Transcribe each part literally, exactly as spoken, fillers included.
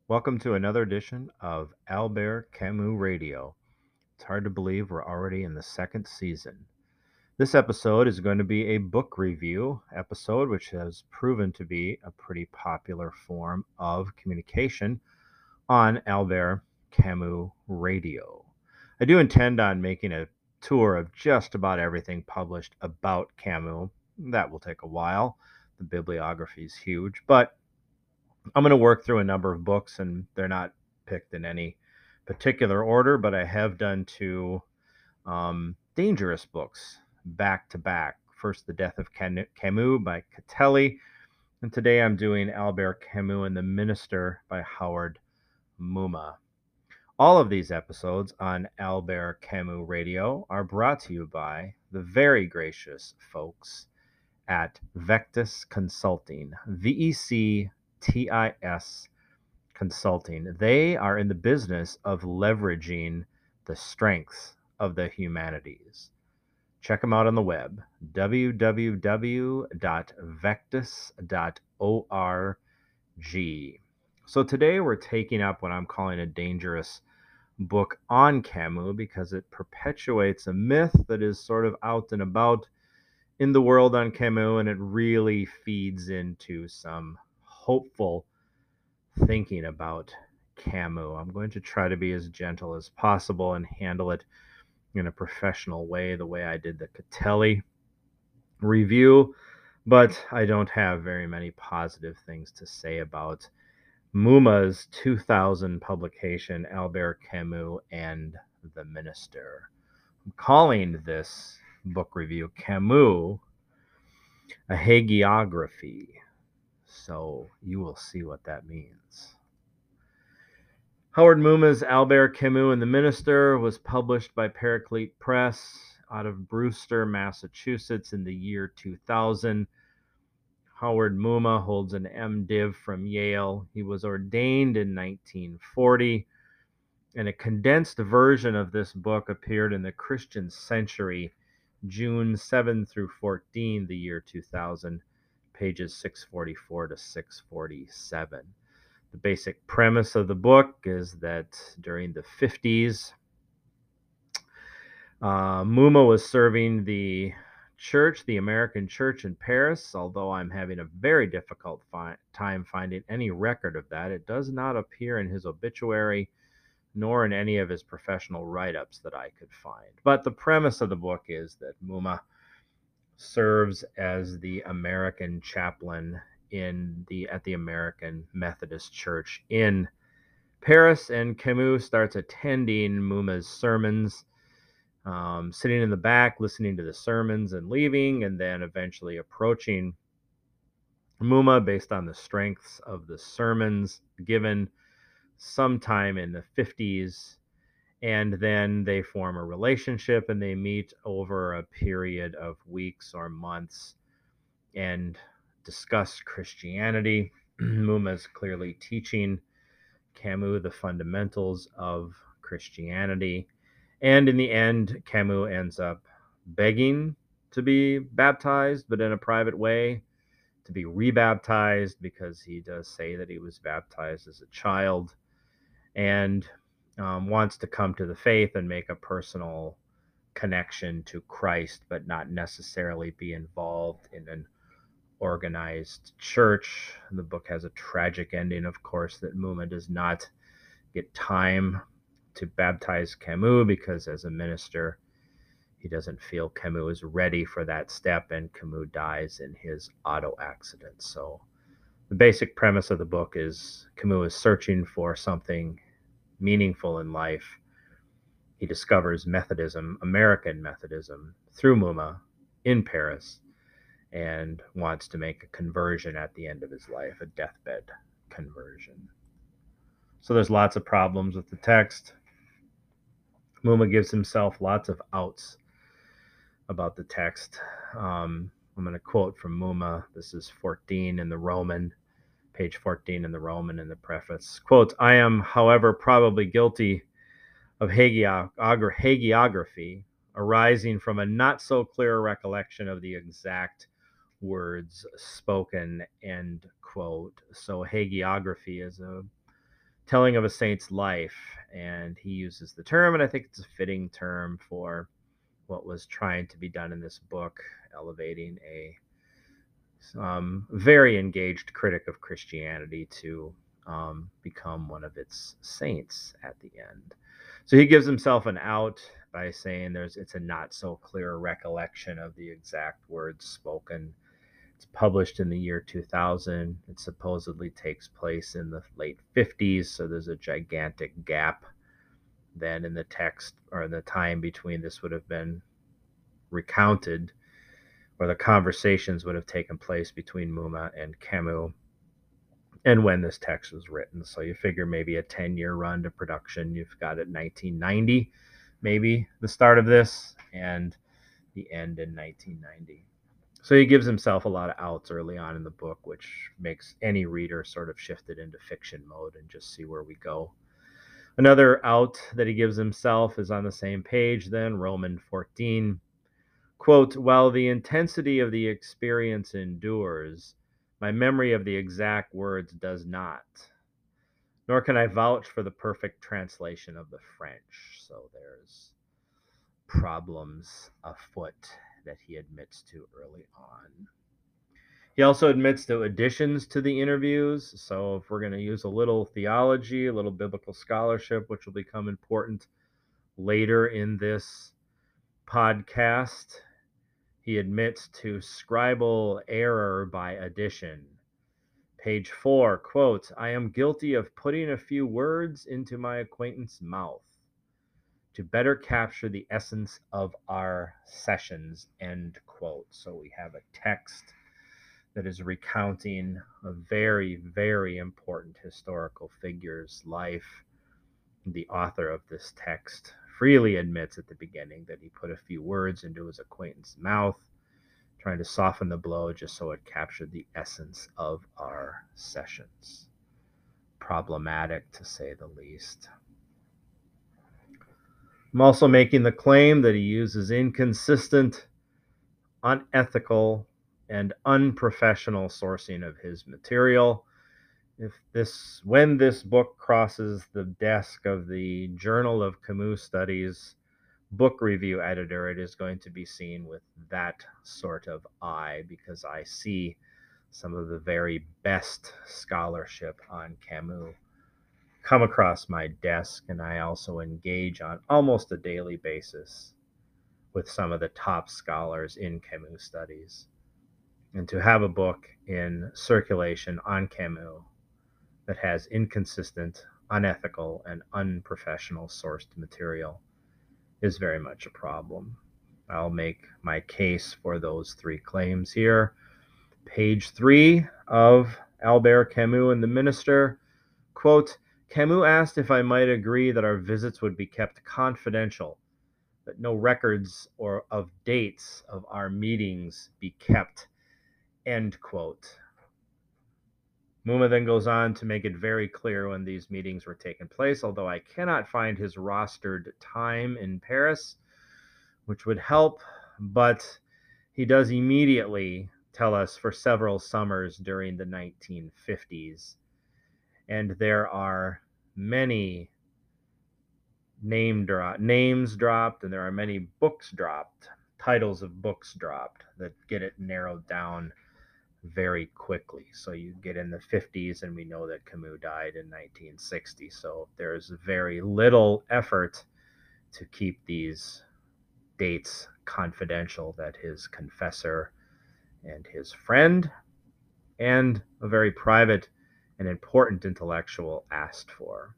Welcome to another edition of Albert Camus Radio. It's hard to believe we're already in the second season. This episode is going to be a book review episode, which has proven to be a pretty popular form of communication on Albert Camus Radio. I do intend on making a tour of just about everything published about Camus. That will take a while. The bibliography is huge, but I'm going to work through a number of books, and they're not picked in any particular order, but I have done two um, dangerous books back to back. First, The Death of Camus by Catelli, and today I'm doing Albert Camus and the Minister by Howard Mumma. All of these episodes on Albert Camus Radio are brought to you by the very gracious folks at Vectis Consulting, V E C T I S Consulting. They are in the business of leveraging the strengths of the humanities. Check them out on the web, w w w dot vectis dot org. So today we're taking up what I'm calling a dangerous book on Camus because it perpetuates a myth that is sort of out and about in the world on Camus, and it really feeds into some hopeful thinking about Camus. I'm going to try to be as gentle as possible and handle it in a professional way, the way I did the Catelli review, but I don't have very many positive things to say about Mumma's two thousand publication, Albert Camus and the Minister. I'm calling this book review Camus a hagiography, so you will see what that means. Howard Mumma's Albert Camus and the Minister was published by Paraclete Press out of Brewster, Massachusetts in the year two thousand. Howard Mumma holds an MDiv from Yale. He was ordained in nineteen forty, and a condensed version of this book appeared in the Christian Century, June seventh through fourteenth, the year two thousand, pages six forty-four to six forty-seven. The basic premise of the book is that during the fifties, uh, Mumma was serving the church, the American church in Paris, although I'm having a very difficult fi- time finding any record of that. It does not appear in his obituary nor in any of his professional write-ups that I could find. But the premise of the book is that Mumma serves as the American chaplain in the at the American Methodist Church in Paris, and Camus starts attending Mumma's sermons, um, sitting in the back, listening to the sermons and leaving, and then eventually approaching Mumma based on the strengths of the sermons given sometime in the fifties. And then they form a relationship and they meet over a period of weeks or months and discuss Christianity. Mumma is clearly teaching Camus the fundamentals of Christianity. And in the end, Camus ends up begging to be baptized, but in a private way, to be rebaptized, because he does say that he was baptized as a child, and um, wants to come to the faith and make a personal connection to Christ, but not necessarily be involved in an organized church. The book has a tragic ending, of course, that Mumma does not get time to baptize Camus because as a minister, he doesn't feel Camus is ready for that step, and Camus dies in his auto accident. So the basic premise of the book is Camus is searching for something meaningful in life. He discovers Methodism, American Methodism, through Mumma in Paris, and wants to make a conversion at the end of his life, a deathbed conversion. So there's lots of problems with the text. Mumma gives himself lots of outs about the text. Um, I'm going to quote from Mumma. This is fourteen in the Roman, page fourteen in the Roman in the preface. Quote, "I am, however, probably guilty of hagiography, arising from a not so clear recollection of the exact words spoken," end quote. So hagiography is a telling of a saint's life. And he uses the term, and I think it's a fitting term for what was trying to be done in this book, elevating a um, very engaged critic of Christianity to um, become one of its saints at the end. So he gives himself an out by saying there's it's a not so clear recollection of the exact words spoken. It's published in the year two thousand. It supposedly takes place in the late fifties, so there's a gigantic gap then in the text, or the time between this would have been recounted, or the conversations would have taken place between Mumma and Camus, and when this text was written. So you figure maybe a ten-year run to production. You've got it nineteen ninety, maybe the start of this, and the end in nineteen ninety. So he gives himself a lot of outs early on in the book, which makes any reader sort of shifted into fiction mode and just see where we go. Another out that he gives himself is on the same page then, Romans fourteen. Quote, while the intensity of the experience endures, my memory of the exact words does not, nor can I vouch for the perfect translation of the French. So there's problems afoot that he admits to early on. He also admits to additions to the interviews. So if we're going to use a little theology, a little biblical scholarship, which will become important later in this podcast, he admits to scribal error by addition. Page four, quote, I am guilty of putting a few words into my acquaintance's mouth to better capture the essence of our sessions, end quote. So we have a text that is recounting a very, very important historical figure's life. The author of this text freely admits at the beginning that he put a few words into his acquaintance's mouth, trying to soften the blow just so it captured the essence of our sessions. Problematic, to say the least. I'm also making the claim that he uses inconsistent, unethical, and unprofessional sourcing of his material. If this, when this book crosses the desk of the Journal of Camus Studies book review editor, it is going to be seen with that sort of eye, because I see some of the very best scholarship on Camus come across my desk, and I also engage on almost a daily basis with some of the top scholars in Camus studies. And to have a book in circulation on Camus that has inconsistent, unethical, and unprofessional sourced material is very much a problem. I'll make my case for those three claims here. Page three of Albert Camus and the Minister, quote, Camus asked if I might agree that our visits would be kept confidential, that no records or of dates of our meetings be kept, end quote. Mumma then goes on to make it very clear when these meetings were taking place, although I cannot find his rostered time in Paris, which would help, but he does immediately tell us for several summers during the nineteen fifties. And there are many name dro- names dropped, and there are many books dropped, titles of books dropped that get it narrowed down very quickly. So you get in the fifties, and we know that Camus died in nineteen sixty. So there's very little effort to keep these dates confidential that his confessor and his friend and a very private and important intellectual asked for.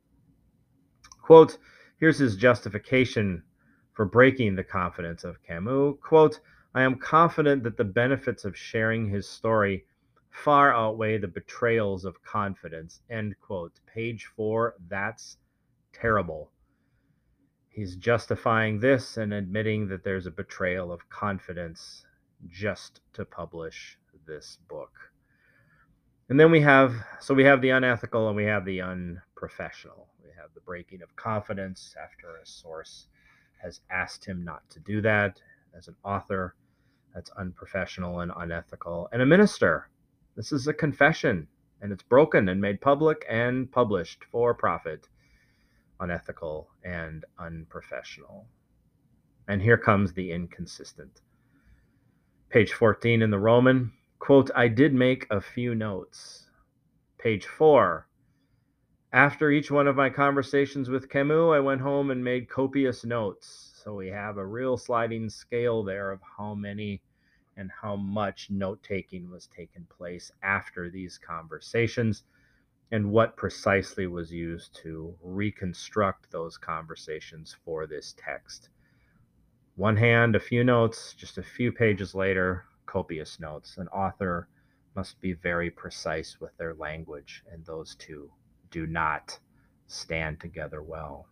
Quote, here's his justification for breaking the confidence of Camus. Quote, I am confident that the benefits of sharing his story far outweigh the betrayals of confidence, end quote. Page four, that's terrible. He's justifying this and admitting that there's a betrayal of confidence just to publish this book. And then we have, so we have the unethical and we have the unprofessional. We have the breaking of confidence after a source has asked him not to do that. As an author, that's unprofessional and unethical. And a minister, this is a confession. and it's broken and made public and published for profit, unethical, and unprofessional. And here comes the inconsistent. Page fourteen in the Roman, quote, I did make a few notes. Page four, after each one of my conversations with Camus, I went home and made copious notes. So we have a real sliding scale there of how many and how much note-taking was taking place after these conversations, and what precisely was used to reconstruct those conversations for this text. One hand, a few notes, just a few pages later, copious notes. An author must be very precise with their language, and those two do not stand together well.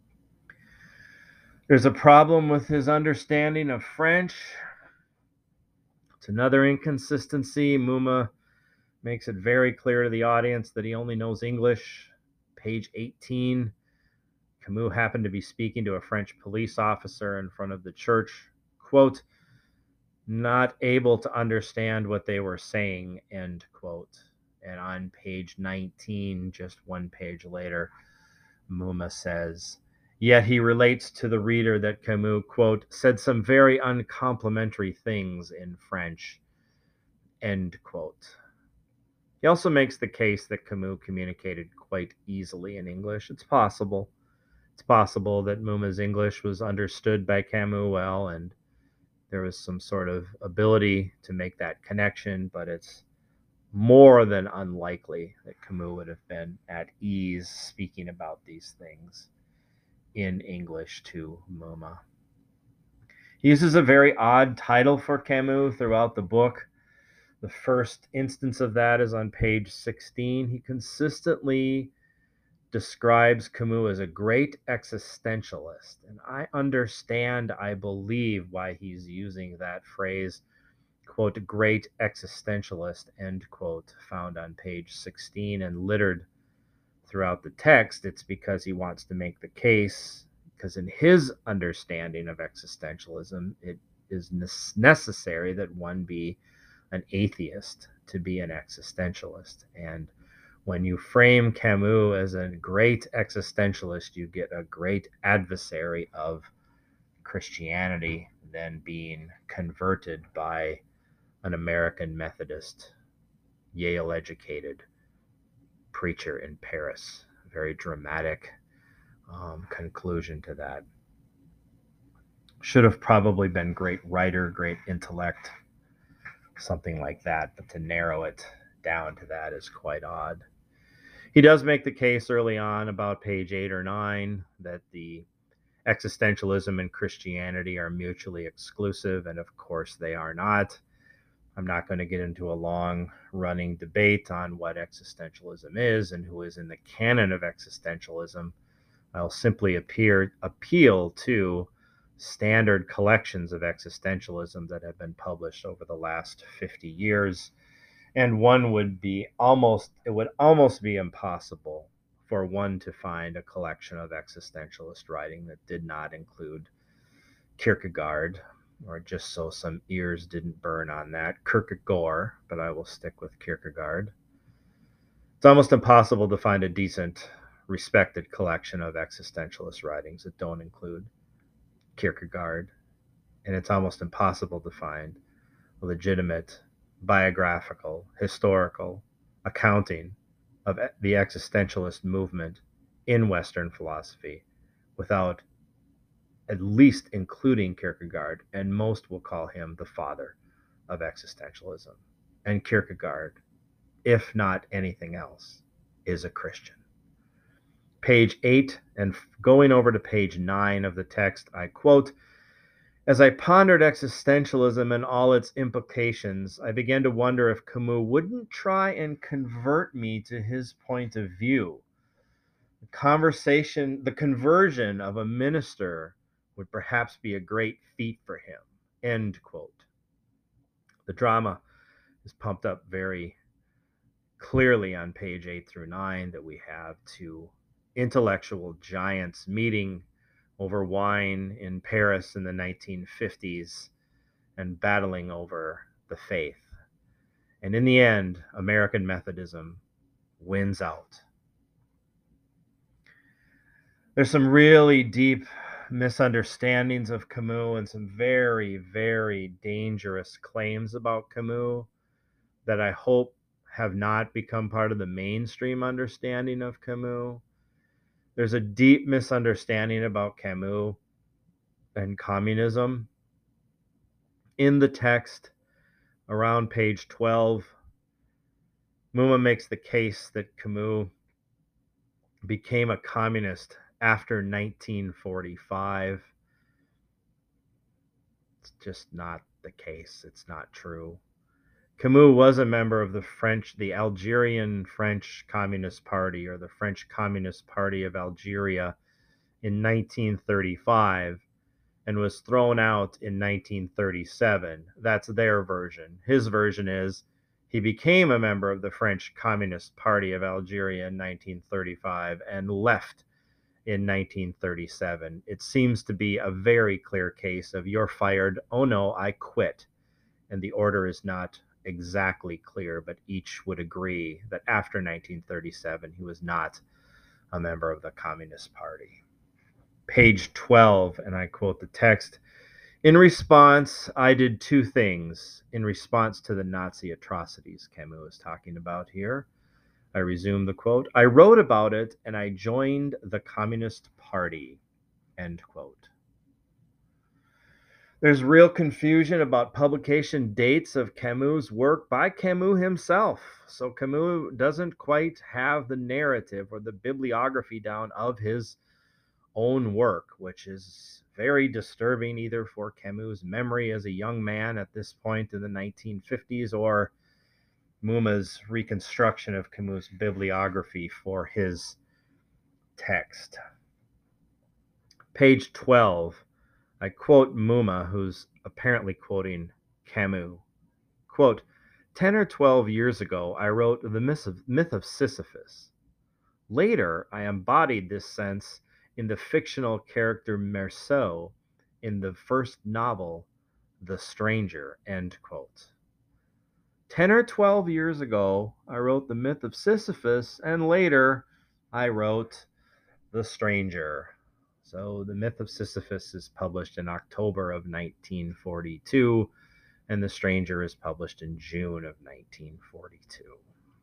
There's a problem with his understanding of French. It's another inconsistency. Mumma makes it very clear to the audience that he only knows English. Page eighteen, Camus happened to be speaking to a French police officer in front of the church, quote, not able to understand what they were saying, end quote. And on page nineteen, just one page later, Mumma says, yet he relates to the reader that Camus, quote, said some very uncomplimentary things in French, end quote. He also makes the case that Camus communicated quite easily in English. It's possible. It's possible that Mumma's English was understood by Camus well, and there was some sort of ability to make that connection, but it's more than unlikely that Camus would have been at ease speaking about these things in English to Mumma. He uses a very odd title for Camus throughout the book. The first instance of that is on page sixteen. He consistently describes Camus as a great existentialist. And I understand, I believe, why he's using that phrase, quote, great existentialist, end quote, found on page sixteen and littered throughout the text. It's because he wants to make the case, because in his understanding of existentialism, it is necessary that one be an atheist to be an existentialist. And when you frame Camus as a great existentialist, you get a great adversary of Christianity, then being converted by an American Methodist, Yale-educated preacher in Paris. Very dramatic um, conclusion to that. Should have probably been great writer, great intellect, something like that, but to narrow it down to that is quite odd. He does make the case early on, about page eight or nine, that the existentialism and Christianity are mutually exclusive, and of course they are not. I'm not going to get into a long running debate on what existentialism is and who is in the canon of existentialism. I'll simply appear, appeal to standard collections of existentialism that have been published over the last fifty years. And one would be almost, it would almost be impossible for one to find a collection of existentialist writing that did not include Kierkegaard, or just so some ears didn't burn on that, Kierkegaard, but I will stick with Kierkegaard. It's almost impossible to find a decent, respected collection of existentialist writings that don't include Kierkegaard, and it's almost impossible to find a legitimate biographical, historical accounting of the existentialist movement in Western philosophy without at least including Kierkegaard, and most will call him the father of existentialism. And Kierkegaard, if not anything else, is a Christian. Page eight, and going over to page nine of the text, I quote, as I pondered existentialism and all its implications, I began to wonder if Camus wouldn't try and convert me to his point of view. The conversation, the conversion of a minister would perhaps be a great feat for him, end quote. The drama is pumped up very clearly on page eight through nine that we have two intellectual giants meeting over wine in Paris in the nineteen fifties and battling over the faith. And in the end, American Methodism wins out. There's some really deep misunderstandings of Camus and some very, very dangerous claims about Camus that I hope have not become part of the mainstream understanding of Camus. There's a deep misunderstanding about Camus and communism. In the text, around page twelve, Mumma makes the case that Camus became a communist after nineteen forty-five. It's just not the case. It's not true. Camus was a member of the French, the Algerian French Communist Party, or the French Communist Party of Algeria, in nineteen thirty-five, and was thrown out in nineteen thirty-seven. That's their version. His version is he became a member of the French Communist Party of Algeria in nineteen thirty-five and left in nineteen thirty-seven. It seems to be a very clear case of you're fired, oh no, I quit. And the order is not exactly clear, but each would agree that after nineteen thirty-seven, he was not a member of the Communist Party. Page twelve, and I quote the text, "In response, I did two things in response to the Nazi atrocities," Camus is talking about here. I resume the quote, "I wrote about it and I joined the Communist Party," end quote. There's real confusion about publication dates of Camus' work by Camus himself. So Camus doesn't quite have the narrative or the bibliography down of his own work, which is very disturbing either for Camus' memory as a young man at this point in the nineteen fifties or Mumma's reconstruction of Camus' bibliography for his text. Page twelve, I quote Mumma, who's apparently quoting Camus. Quote, ten or twelve years ago, I wrote The Myth of, Myth of Sisyphus. Later, I embodied this sense in the fictional character Meursault in the first novel, The Stranger, end quote. Ten or twelve years ago, I wrote The Myth of Sisyphus, and later I wrote The Stranger. So The Myth of Sisyphus is published in October of nineteen forty-two, and The Stranger is published in June of nineteen forty-two.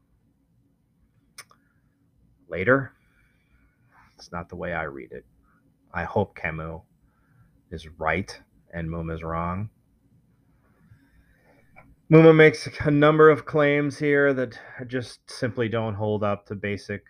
Later, it's not the way I read it. I hope Camus is right and Mumma is wrong. Mumma makes a number of claims here that just simply don't hold up to basic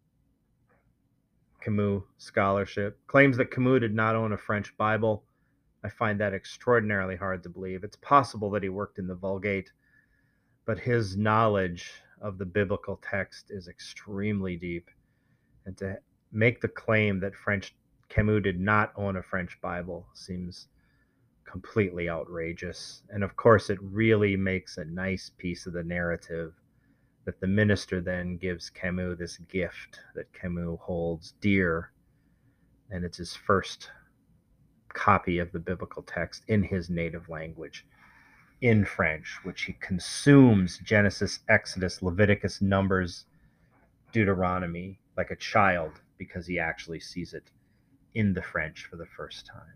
Camus scholarship. Claims that Camus did not own a French Bible. I find that extraordinarily hard to believe. It's possible that he worked in the Vulgate, but his knowledge of the biblical text is extremely deep. And to make the claim that French Camus did not own a French Bible seems completely outrageous. And of course, it really makes a nice piece of the narrative that the minister then gives Camus this gift that Camus holds dear, and it's his first copy of the biblical text in his native language, in French, which he consumes Genesis, Exodus, Leviticus, Numbers, Deuteronomy like a child because he actually sees it in the French for the first time.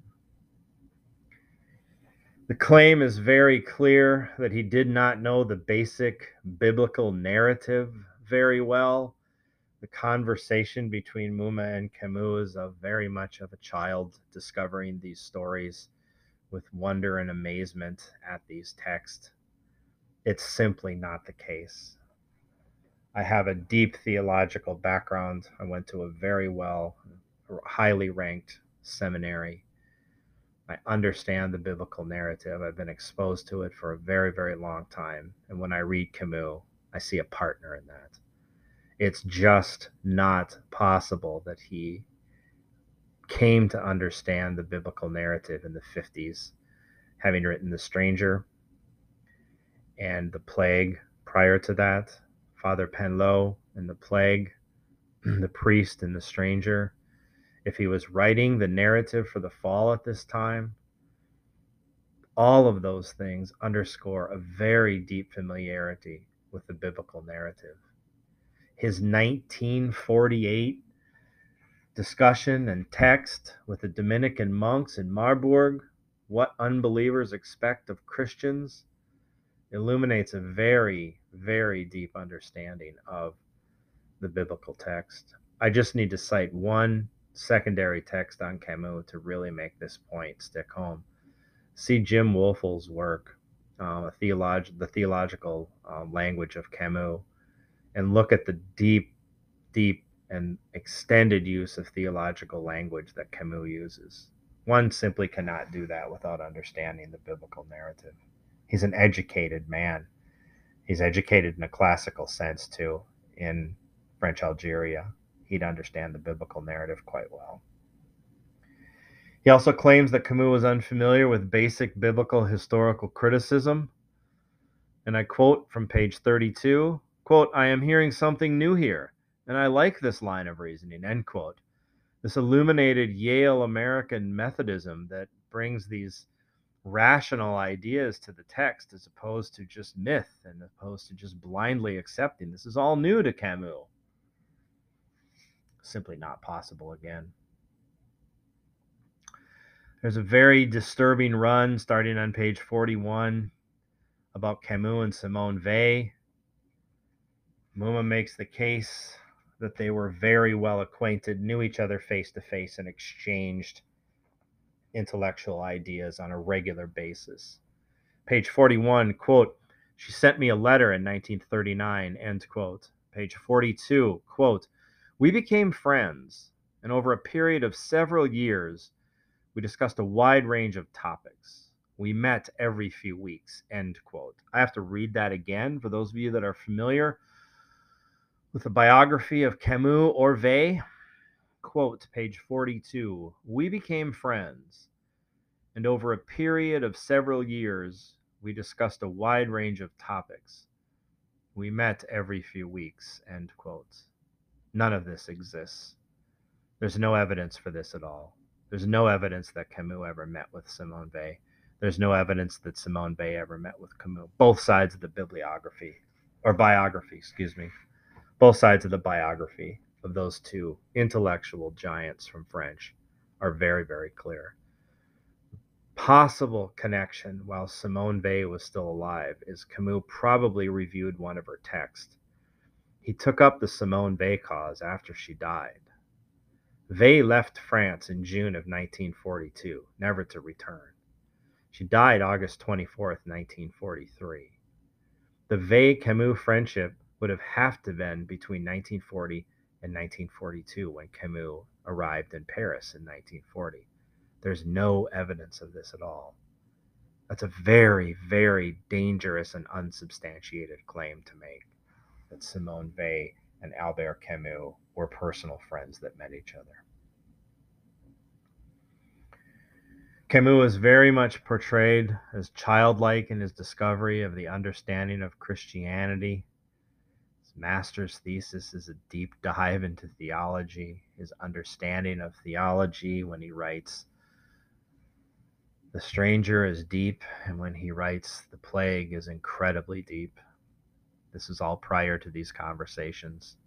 The claim is very clear that he did not know the basic biblical narrative very well. The conversation between Mumma and Camus is of very much of a child discovering these stories with wonder and amazement at these texts. It's simply not the case. I have a deep theological background. I went to a very well, highly ranked seminary. I understand the biblical narrative. I've been exposed to it for a very, very long time. And when I read Camus, I see a partner in that. It's just not possible that he came to understand the biblical narrative in the fifties, having written The Stranger and The Plague prior to that, Father Penleau and The Plague, The Priest and The Stranger. If he was writing the narrative for the fall at this time, all of those things underscore a very deep familiarity with the biblical narrative. his nineteen forty-eight discussion and text with the Dominican monks in Marburg, What Unbelievers Expect of Christians, illuminates a very, very deep understanding of the biblical text. I just need to cite one secondary text on Camus to really make this point stick home. See Jim Wolfel's work, uh, theolog- the theological uh, language of Camus, and look at the deep, deep, and extended use of theological language that Camus uses. One simply cannot do that without understanding the biblical narrative. He's an educated man. He's educated in a classical sense, too. In French Algeria, he'd understand the biblical narrative quite well. He also claims that Camus was unfamiliar with basic biblical historical criticism. And I quote from page thirty-two, quote, I am hearing something new here, and I like this line of reasoning, end quote. This illuminated Yale American Methodism that brings these rational ideas to the text as opposed to just myth and opposed to just blindly accepting. This is all new to Camus. Simply not possible again. There's a very disturbing run starting on page forty-one about Camus and Simone Weil. Muma makes the case that they were very well acquainted, knew each other face to face, and exchanged intellectual ideas on a regular basis. Page forty-one, quote, she sent me a letter in nineteen thirty-nine, end quote. Page forty-two, quote, we became friends, and over a period of several years, we discussed a wide range of topics. We met every few weeks, end quote. I have to read that again for those of you that are familiar with the biography of Camus or Weil. Quote, page forty-two, we became friends, and over a period of several years, we discussed a wide range of topics. We met every few weeks, end quote. None of this exists. There's no evidence for this at all. There's no evidence that Camus ever met with Simone Weil. There's no evidence that Simone Weil ever met with Camus. Both sides of the bibliography, or biography, excuse me, both sides of the biography of those two intellectual giants from French are very, very clear. Possible connection while Simone Weil was still alive is Camus probably reviewed one of her texts. He took up the Simone Weil cause after she died. Weil left France in June of nineteen forty-two, never to return. She died August twenty-fourth, nineteen forty-three. The Weil-Camus friendship would have have to been between nineteen forty and nineteen forty-two when Camus arrived in Paris in nineteen forty. There's no evidence of this at all. That's a very, very dangerous and unsubstantiated claim to make, that Simone Weil and Albert Camus were personal friends that met each other. Camus is very much portrayed as childlike in his discovery of the understanding of Christianity. His master's thesis is a deep dive into theology, his understanding of theology when he writes The Stranger is deep, and when he writes The Plague is incredibly deep. This is all prior to these conversations.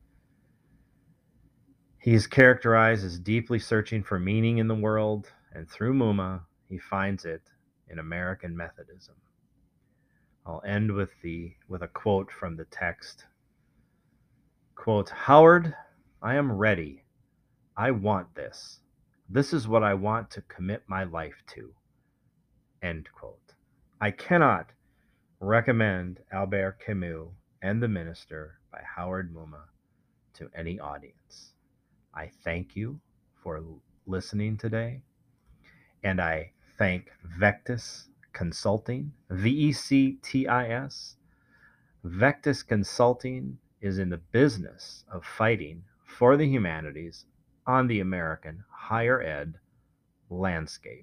He is characterized as deeply searching for meaning in the world, and through Muma, he finds it in American Methodism. I'll end with the with a quote from the text. Quote, Howard, I am ready. I want this. This is what I want to commit my life to. End quote. I cannot recommend Albert Camus and the Minister by Howard Muma to any audience. I thank you for listening today, and I thank Vectis Consulting, V E C T I S. Vectis Consulting is in the business of fighting for the humanities on the American higher ed landscape.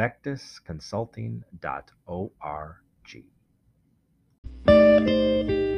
vectis consulting dot org.